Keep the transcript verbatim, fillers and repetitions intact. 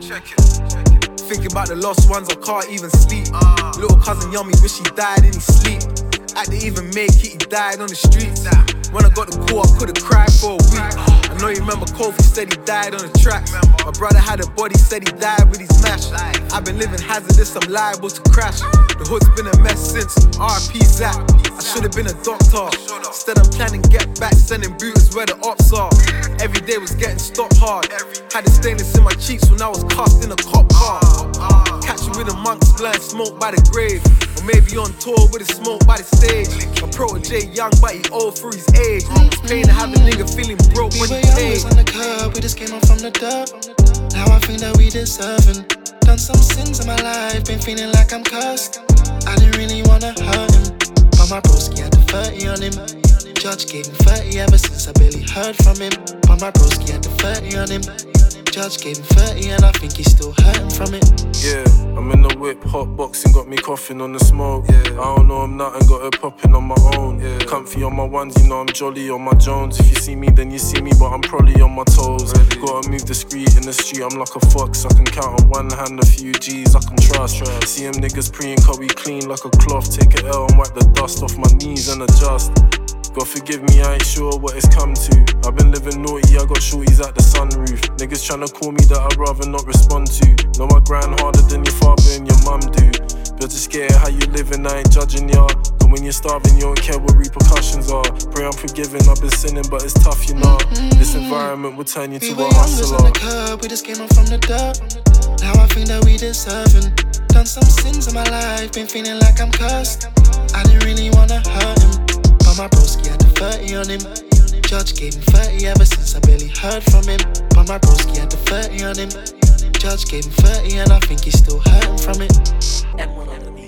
Thinking about the lost ones, I can't even sleep. Little cousin Yummy, wish he died in his sleep. I didn't even make it, he died on the streets. When I got the call, I could've cried for a week. I know you remember Kofi said he died on the tracks. My brother had a body, said he died with his mash. I've been living hazardous, I'm liable to crash. The hood's been a mess since R I P Zach. I should've been a doctor. Instead I'm planning get back, sending booters where the ops are. Every day was getting stopped hard. Had the stainless in my cheeks when I was cast in a cop car. Catching with the monks, blind smoke by the grave. Or maybe on tour with a smoke by the stage. My protege young, but he old for his age. It's pain to have a nigga feeling broke when he paid. We were young, was on the curb, we just came on from the dirt. Now I think that we deserving. Done some sins in my life, been feeling like I'm cursed. I didn't really wanna hurt him, but my broski had the thirty on him. Judge gave him thirty ever since I barely heard from him. But my broski had the thirty on him. Judge gave him thirty and I think he's still hurting from it. Yeah, I'm in the whip, hot boxing, got me coughing on the smoke. Yeah. I don't know I'm nothing, got it popping on my own. Yeah. Comfy on my ones, you know I'm jolly on my Jones. If you see me, then you see me, but I'm probably on my toes. Ready. Gotta move discreet in the street, I'm like a fox. I can count on one hand a few G's I can trust. trust. See them niggas preying, cause we clean like a cloth. Take a L and wipe the dust off my knees and adjust. God forgive me, I ain't sure what it's come to. I've been living naughty, I got shorties at the sunroof. Niggas tryna call me that I'd rather not respond to. Know I grind harder than your father and your mum do. But just scared how you living, I ain't judging ya. But when you're starving, you don't care what repercussions are. Pray I'm forgiven, I've been sinning, but it's tough, you know. This environment will turn you we to were a young, was on hustler. the curb, we just came up from the dirt. Now I think that we deserving. Done some sins in my life, been feeling like I'm cursed. I didn't really wanna hurt him, but my broski had the thirty on him. Judge gave him thirty ever since I barely heard from him. But my broski had the thirty on him. Judge gave him thirty and I think he's still hurting from it.